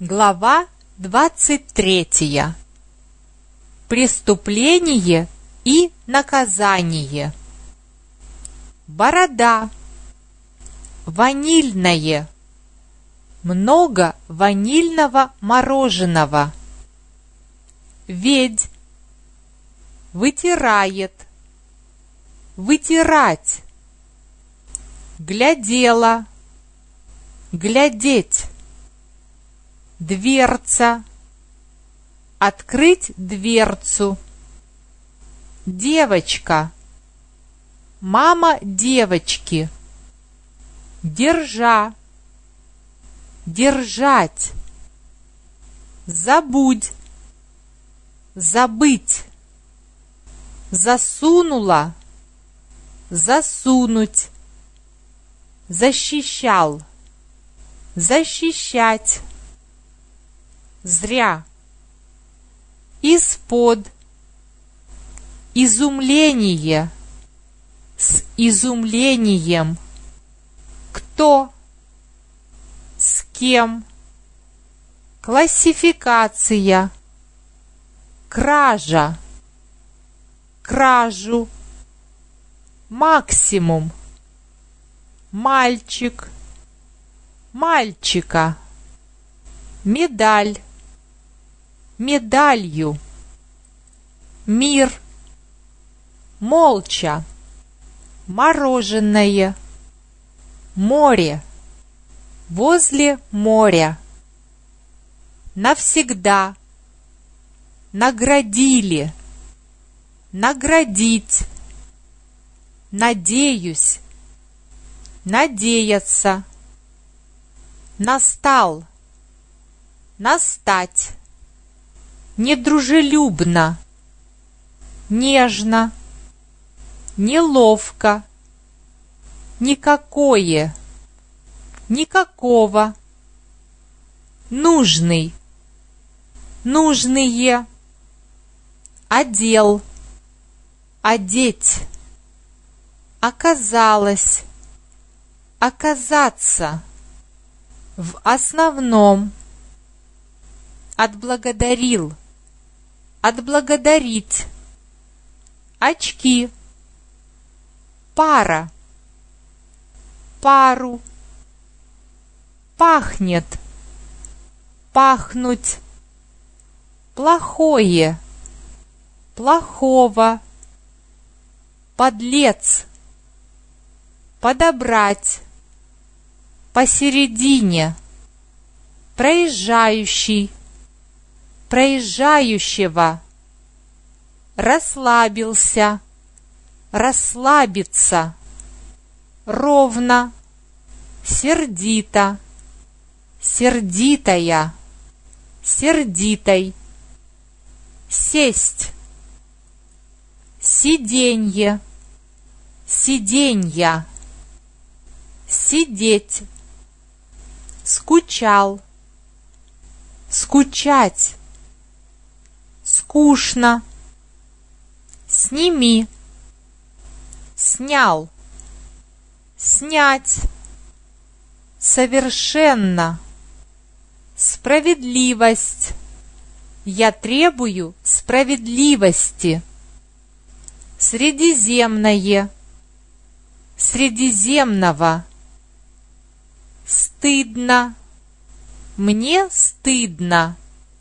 Глава 23. Преступление и наказание. Борода. Ванильное. Много ванильного мороженого. Ведь. Вытирает. Вытирать. Глядела. Глядеть. Дверца. Открыть дверцу. Девочка. Мама девочки. Держа. Держать. Забудь. Забыть. Засунула. Засунуть. Защищал. Защищать. Зря. Из-под. Изумление. С изумлением. Кто? С кем? Классификация. Кража. Кражу. Максимум. Мальчик. Мальчика. Медаль. Медалью. Мир. Молча. Мороженое. Море. Возле моря. Навсегда. Наградили. Наградить. Надеюсь. Надеяться. Настал. Настать. Недружелюбно. Нежно. Неловко. Никакое. Никакого. Нужный. Нужные. Одел. Одеть. Оказалось. Оказаться. В основном. Отблагодарил. Отблагодарить. Очки. Пара. Пару. Пахнет. Пахнуть. Плохое. Плохого. Подлец. Подобрать. Посередине. Проезжающий. Проезжающего. Расслабился. Расслабиться. Ровно. Сердито. Сердитая. Сердитой. Сесть. Сиденье. Сиденья. Сидеть. Скучал. Скучать. Скучно. Сними. Снял. Снять. Совершенно. Справедливость. Я требую справедливости. Средиземное. Средиземного. Стыдно. Мне стыдно.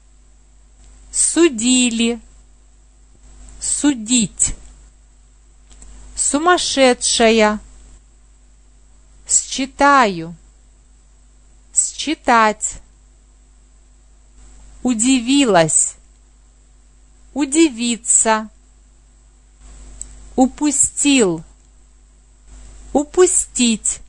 Судили. Судить. Сумасшедшая. Считаю. Считать. Удивилась. Удивиться. Упустил. Упустить.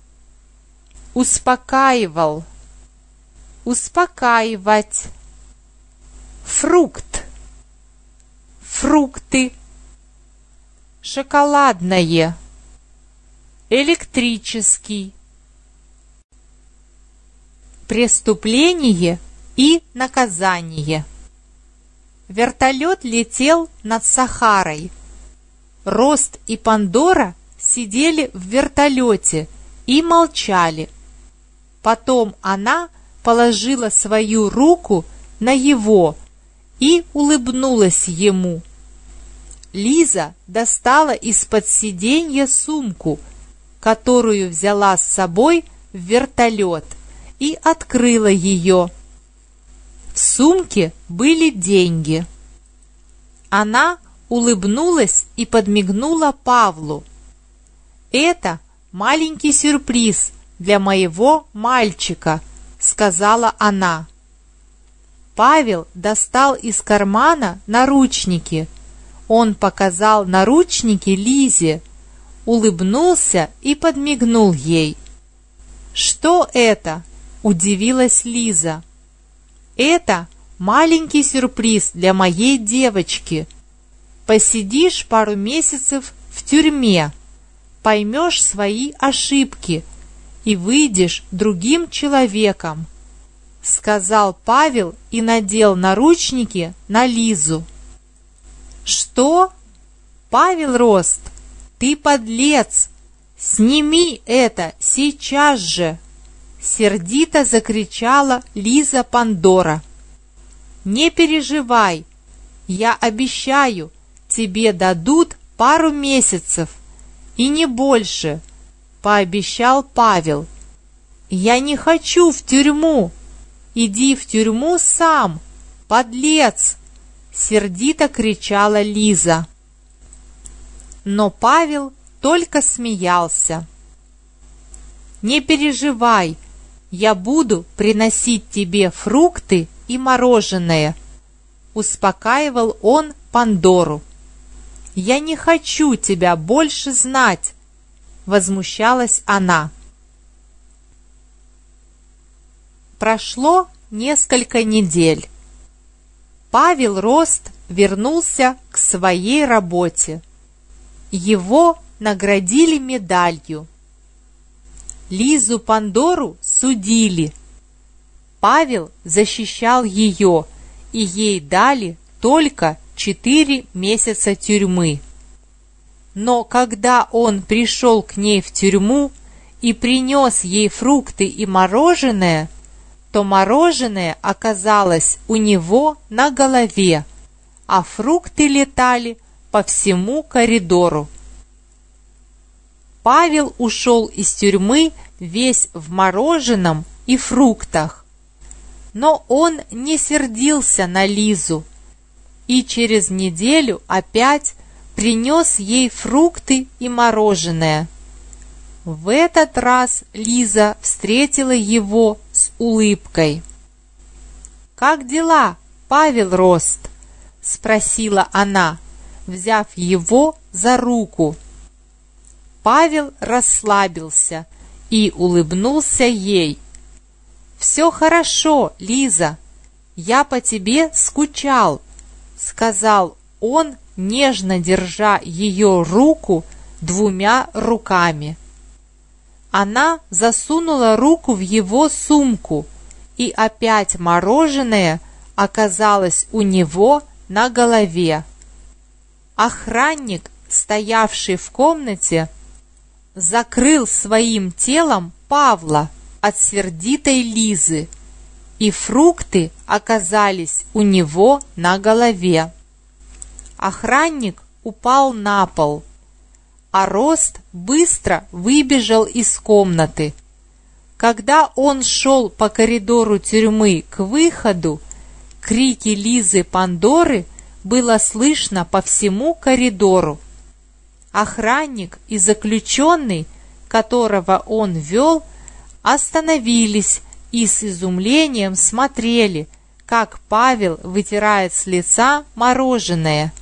Успокаивал. Успокаивать. Фрукт. Фрукты. Шоколадное. Электрический. Преступление и наказание. Вертолет летел над Сахарой. Рост и Пандора сидели в вертолете и молчали. Потом она положила свою руку на его и улыбнулась ему. Лиза достала из-под сиденья сумку, которую взяла с собой в вертолет, и открыла ее. В сумке были деньги. Она улыбнулась и подмигнула Павлу. «Это маленький сюрприз для моего мальчика», — сказала она. Павел достал из кармана наручники. Он показал наручники Лизе, улыбнулся и подмигнул ей. «Что это?» – удивилась Лиза. «Это маленький сюрприз для моей девочки. Посидишь пару месяцев в тюрьме, поймешь свои ошибки и выйдешь другим человеком», – сказал Павел и надел наручники на Лизу. «Что? Павел Рост, ты подлец! Сними это сейчас же!» Сердито закричала Лиза Пандора. «Не переживай, я обещаю, тебе дадут пару месяцев, и не больше», — пообещал Павел. «Я не хочу в тюрьму! Иди в тюрьму сам, подлец!» — сердито кричала Лиза. Но Павел только смеялся. «Не переживай, я буду приносить тебе фрукты и мороженое», — успокаивал он Пандору. «Я не хочу тебя больше знать», — возмущалась она. Прошло несколько недель. Павел Рост вернулся к своей работе. Его наградили медалью. Лизу Пандору судили. Павел защищал ее, и ей дали только 4 месяца тюрьмы. Но когда он пришел к ней в тюрьму и принес ей фрукты и мороженое, то мороженое оказалось у него на голове, а фрукты летали по всему коридору. Павел ушел из тюрьмы весь в мороженом и фруктах. Но он не сердился на Лизу и через неделю опять принес ей фрукты и мороженое. В этот раз Лиза встретила его с улыбкой. «Как дела, Павел Рост?» – спросила она, взяв его за руку. Павел расслабился и улыбнулся ей. «Все хорошо, Лиза, я по тебе скучал», – сказал он, нежно держа ее руку 2 руками. Она засунула руку в его сумку, и опять мороженое оказалось у него на голове. Охранник, стоявший в комнате, закрыл своим телом Павла от сердитой Лизы, и фрукты оказались у него на голове. Охранник упал на пол, а Рост быстро выбежал из комнаты. Когда он шел по коридору тюрьмы к выходу, крики Лизы Пандоры было слышно по всему коридору. Охранник и заключенный, которого он вел, остановились и с изумлением смотрели, как Павел вытирает с лица мороженое.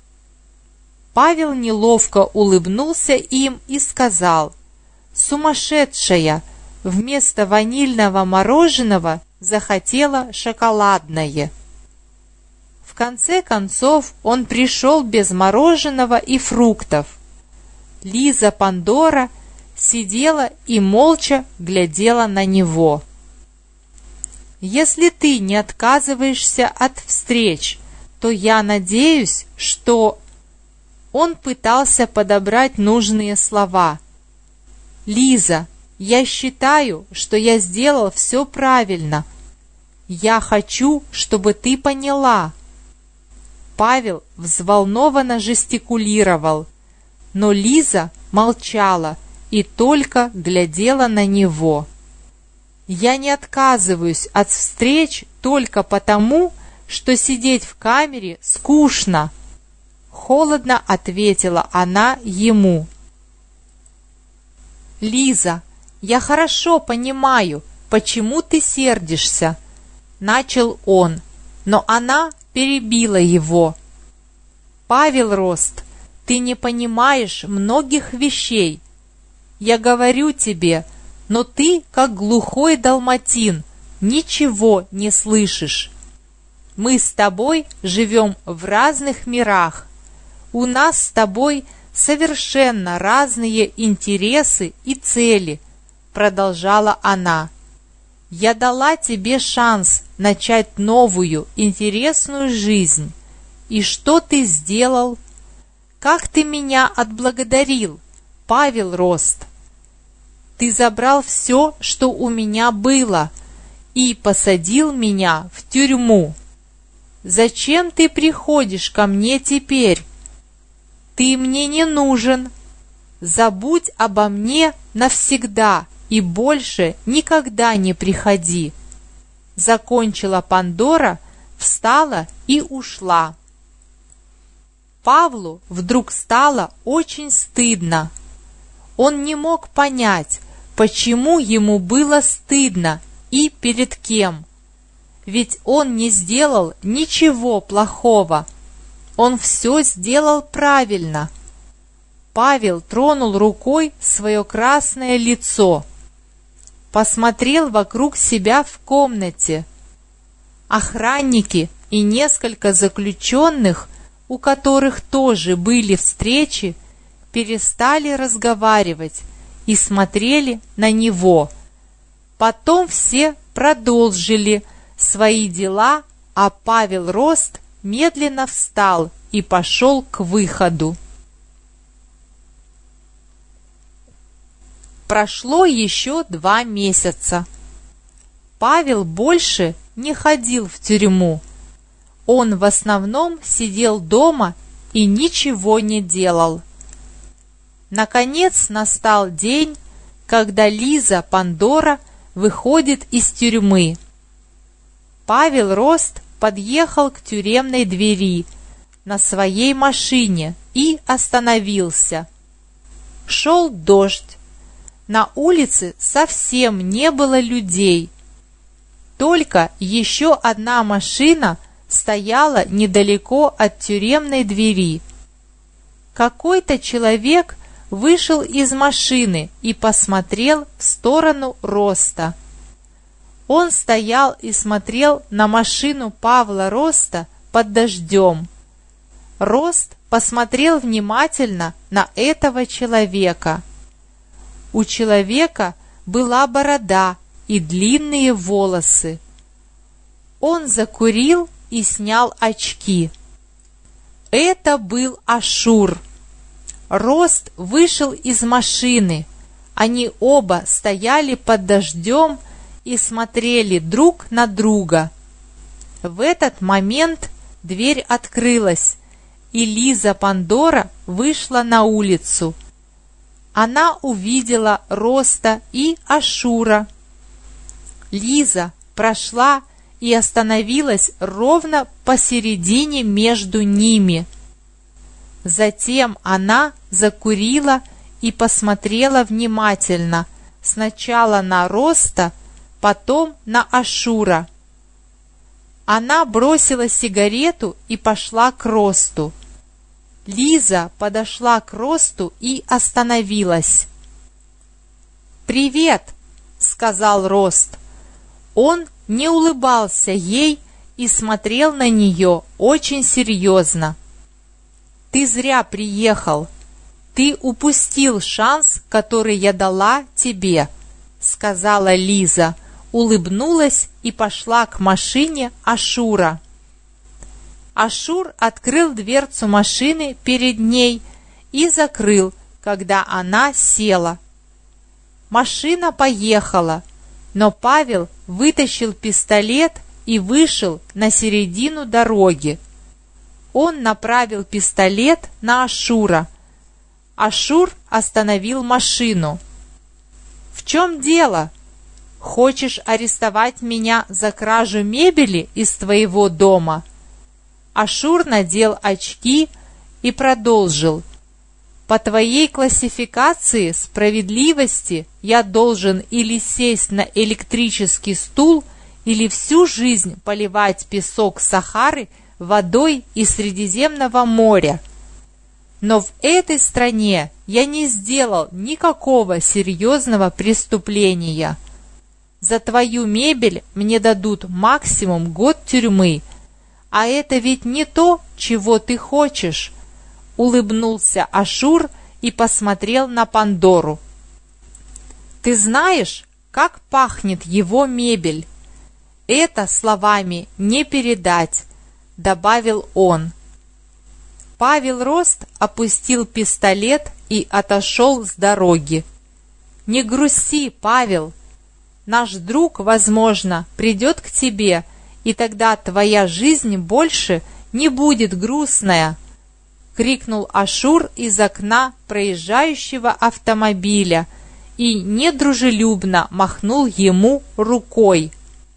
Павел неловко улыбнулся им и сказал: «Сумасшедшая, вместо ванильного мороженого захотела шоколадное». В конце концов он пришел без мороженого и фруктов. Лиза Пандора сидела и молча глядела на него. «Если ты не отказываешься от встреч, то я надеюсь, что...» Он пытался подобрать нужные слова. «Лиза, Я считаю, что я сделал все правильно. Я хочу, чтобы ты поняла». Павел взволнованно жестикулировал, но Лиза молчала и только глядела на него. «Я не отказываюсь от встреч только потому, что сидеть в камере скучно», — холодно ответила она ему. «Лиза, я хорошо понимаю, почему ты сердишься», — начал он, но она перебила его. «Павел Рост, ты не понимаешь многих вещей. Я говорю тебе, но ты, как глухой далматин, ничего не слышишь. Мы с тобой живем в разных мирах. У нас с тобой совершенно разные интересы и цели», — продолжала она. «Я дала тебе шанс начать новую, интересную жизнь. И что ты сделал? Как ты меня отблагодарил, Павел Рост? Ты забрал все, что у меня было, и посадил меня в тюрьму. Зачем ты приходишь ко мне теперь? Ты мне не нужен. Забудь обо мне навсегда и больше никогда не приходи». Закончила Пандора, встала и ушла. Павлу вдруг стало очень стыдно. Он не мог понять, почему ему было стыдно и перед кем. Ведь он не сделал ничего плохого. Он все сделал правильно. Павел тронул рукой свое красное лицо. Посмотрел вокруг себя в комнате. Охранники и несколько заключенных, у которых тоже были встречи, перестали разговаривать и смотрели на него. Потом все продолжили свои дела, а Павел Рост медленно встал и пошел к выходу. Прошло еще 2 месяца. Павел больше не ходил в тюрьму. Он в основном сидел дома и ничего не делал. Наконец настал день, когда Лиза Пандора выходит из тюрьмы. Павел Рост подъехал к тюремной двери на своей машине и остановился. Шел дождь. На улице совсем не было людей. Только еще одна машина стояла недалеко от тюремной двери. Какой-то человек вышел из машины и посмотрел в сторону Роста. Он стоял и смотрел на машину Павла Роста под дождем. Рост посмотрел внимательно на этого человека. У человека была борода и длинные волосы. Он закурил и снял очки. Это был Ашур. Рост вышел из машины. Они оба стояли под дождем и смотрели друг на друга. В этот момент дверь открылась, и Лиза Пандора вышла на улицу. Она увидела Роста и Ашура. Лиза прошла и остановилась ровно посередине между ними. Затем она закурила и посмотрела внимательно сначала на Роста, потом на Ашура. Она бросила сигарету и пошла к Росту. Лиза подошла к Росту и остановилась. «Привет!» — сказал Рост. Он не улыбался ей и смотрел на нее очень серьезно. «Ты зря приехал. Ты упустил шанс, который я дала тебе», — сказала Лиза, улыбнулась и пошла к машине Ашура. Ашур открыл дверцу машины перед ней и закрыл, когда она села. Машина поехала, но Павел вытащил пистолет и вышел на середину дороги. Он направил пистолет на Ашура. Ашур остановил машину. «В чем дело? Хочешь арестовать меня за кражу мебели из твоего дома?» Ашур надел очки и продолжил. «По твоей классификации справедливости я должен или сесть на электрический стул, или всю жизнь поливать песок Сахары водой из Средиземного моря. Но в этой стране я не сделал никакого серьезного преступления. За твою мебель мне дадут максимум год тюрьмы, а это ведь не то, чего ты хочешь». Улыбнулся Ашур и посмотрел на Пандору. «Ты знаешь, как пахнет его мебель? Это словами не передать», — добавил он. Павел Рост опустил пистолет и отошел с дороги. «Не грусти, Павел. Наш друг, возможно, придет к тебе, и тогда твоя жизнь больше не будет грустная», — крикнул Ашур из окна проезжающего автомобиля и недружелюбно махнул ему рукой.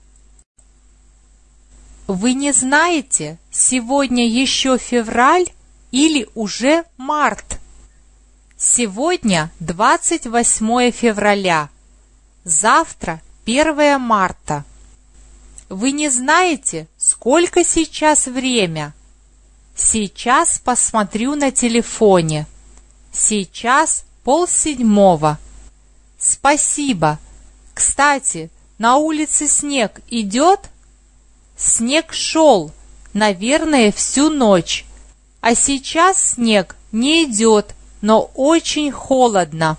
«Вы не знаете, сегодня еще февраль или уже март? Сегодня 28 февраля, завтра 1 марта. Вы не знаете, сколько сейчас время? Сейчас посмотрю на телефоне. Сейчас 6:30. Спасибо. Кстати, на улице снег идет?» «Снег шел, наверное, всю ночь. А сейчас снег не идет, но очень холодно.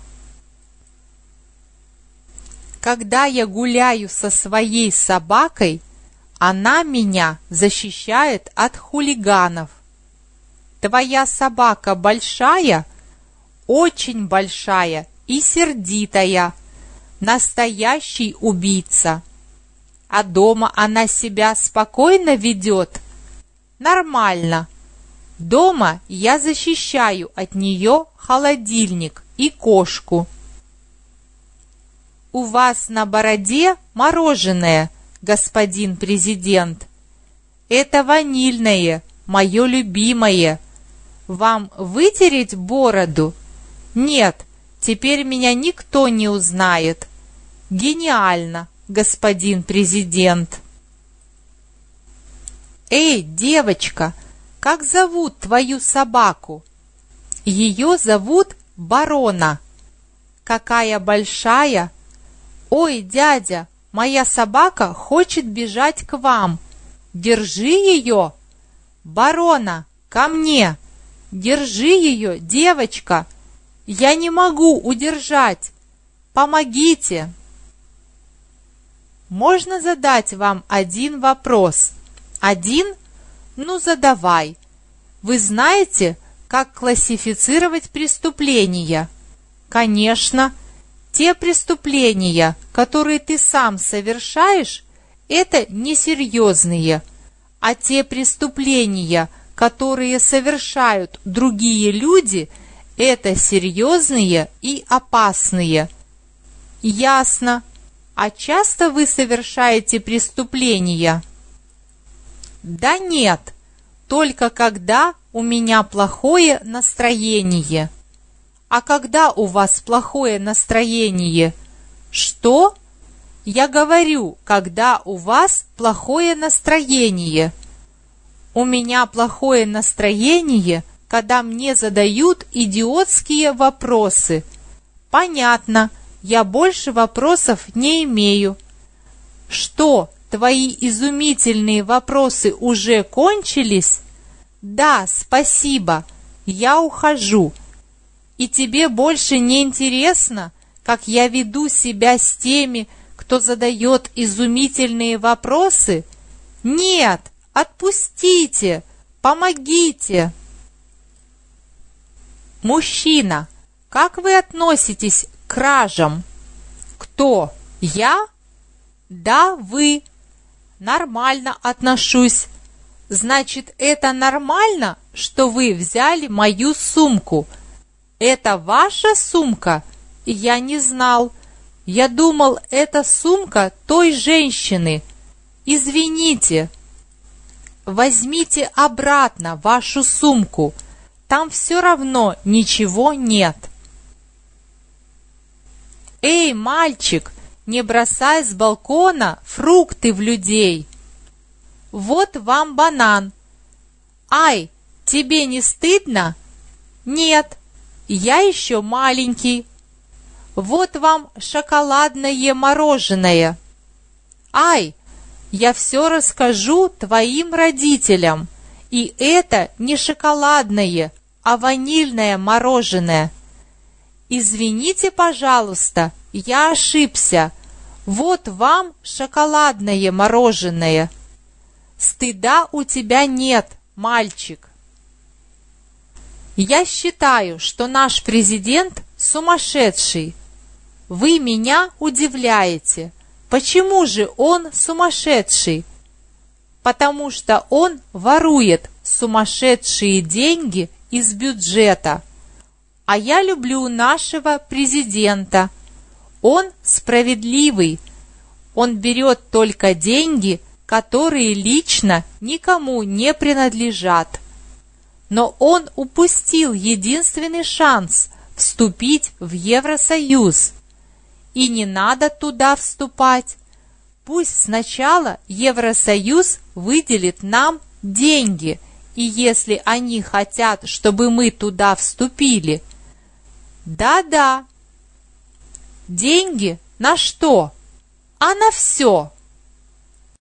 Когда я гуляю со своей собакой, она меня защищает от хулиганов. Твоя собака большая?» «Очень большая и сердитая. Настоящий убийца. А дома она себя спокойно ведет?» «Нормально. Дома я защищаю от нее холодильник и кошку». «У вас на бороде мороженое, господин президент. Это ванильное, мое любимое. Вам вытереть бороду? Нет, теперь меня никто не узнает. Гениально, господин президент». «Эй, девочка, как зовут твою собаку?» «Ее зовут Барона». «Какая большая!» «Ой, дядя, моя собака хочет бежать к вам. Держи ее!» «Барона, ко мне! Держи ее, девочка! Я не могу удержать! Помогите!» «Можно задать вам один вопрос?» «Один? Ну, задавай. Вы знаете, как классифицировать преступления?» «Конечно. Те преступления, которые ты сам совершаешь, это несерьезные, а те преступления, которые совершают другие люди, это серьезные и опасные». «Ясно. А часто вы совершаете преступления?» «Да нет, только когда у меня плохое настроение». «А когда у вас плохое настроение?» «Что?» «Я говорю, когда у вас плохое настроение». «У меня плохое настроение, когда мне задают идиотские вопросы». «Понятно, я больше вопросов не имею». «Что, твои изумительные вопросы уже кончились?» «Да, спасибо, я ухожу». «И тебе больше не интересно, как я веду себя с теми, кто задает изумительные вопросы?» «Нет, отпустите, помогите!» «Мужчина, как вы относитесь к кражам?» Кто? Я? Да, вы. Нормально отношусь. Значит, это нормально, что вы взяли мою сумку? Это ваша сумка? Я не знал. Я думал, это сумка той женщины. Извините. Возьмите обратно вашу сумку. Там все равно ничего нет. Эй, мальчик, не бросай с балкона фрукты в людей. Вот вам банан. Ай, тебе не стыдно? Нет, я еще маленький. Вот вам шоколадное мороженое. Ай, я все расскажу твоим родителям. И это не шоколадное, а ванильное мороженое. Извините, пожалуйста, я ошибся. Вот вам шоколадное мороженое. Стыда у тебя нет, мальчик. Я считаю, что наш президент сумасшедший. Вы меня удивляете. Почему же он сумасшедший? Потому что он ворует сумасшедшие деньги из бюджета. А я люблю нашего президента. Он справедливый. Он берет только деньги, которые лично никому не принадлежат. Но он упустил единственный шанс вступить в Евросоюз. И не надо туда вступать. Пусть сначала Евросоюз выделит нам деньги, и если они хотят, чтобы мы туда вступили. Да-да. Деньги на что? А на все.